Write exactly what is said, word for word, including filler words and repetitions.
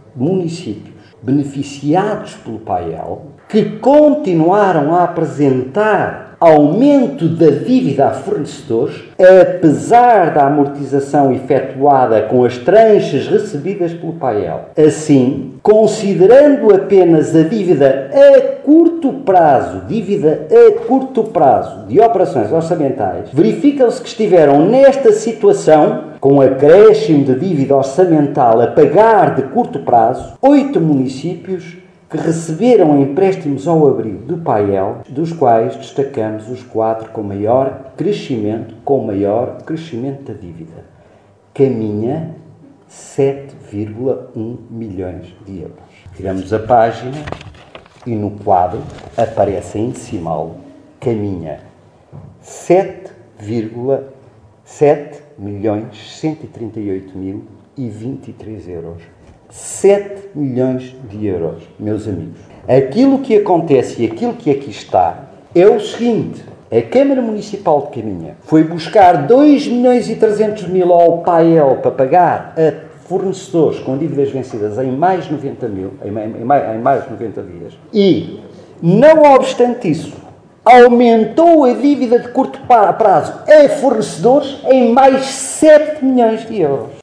municípios beneficiados pelo P A E L que continuaram a apresentar aumento da dívida a fornecedores, apesar da amortização efetuada com as tranches recebidas pelo P A E L. Assim, considerando apenas a dívida a curto prazo, dívida a curto prazo de operações orçamentais, verifica-se que estiveram nesta situação, com um acréscimo de dívida orçamental a pagar de curto prazo, oito municípios que receberam empréstimos ao abrigo do P A E L, dos quais destacamos os quatro com maior crescimento, com maior crescimento da dívida. Caminha sete vírgula um milhões de euros. Tiramos a página e no quadro aparece em decimal, caminha sete vírgula sete milhões cento e trinta e oito mil e vinte e três euros. sete milhões de euros, meus amigos. Aquilo que acontece e aquilo que aqui está é o seguinte: a Câmara Municipal de Caminha foi buscar dois milhões e trezentos mil ao P A E L para pagar a fornecedores com dívidas vencidas em mais noventa mil, em, em, em mais noventa dias, e, não obstante isso, aumentou a dívida de curto prazo a fornecedores em mais sete milhões de euros.